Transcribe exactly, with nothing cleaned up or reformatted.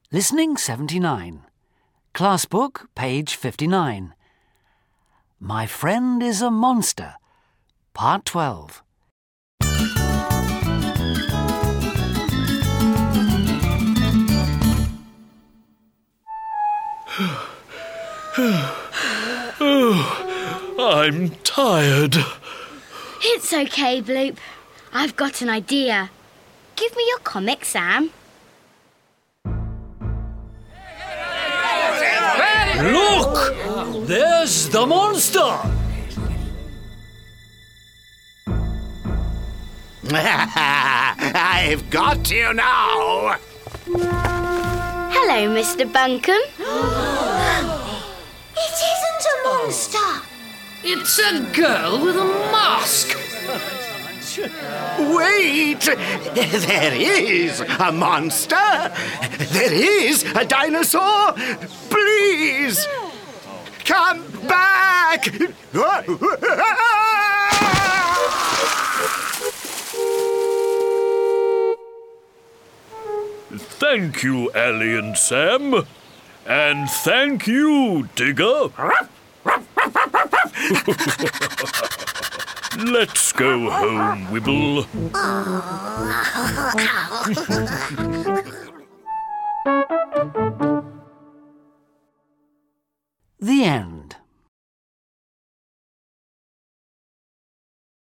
Listening seventy-nine. Class book, page fifty-nine. My Friend is a Monster, part twelve. Oh, I'm tired. It's okay, Bloop. I've got an idea. Give me your comic, Sam. Look! There's the monster! I've got you now! Hello, Mister Bunkum. It isn't a monster. It's a girl with a mask. Wait! There is a monster! There is a dinosaur! Please! Come back! Thank you, Ellie and Sam. And thank you, Digger. Let's go home, Wibble.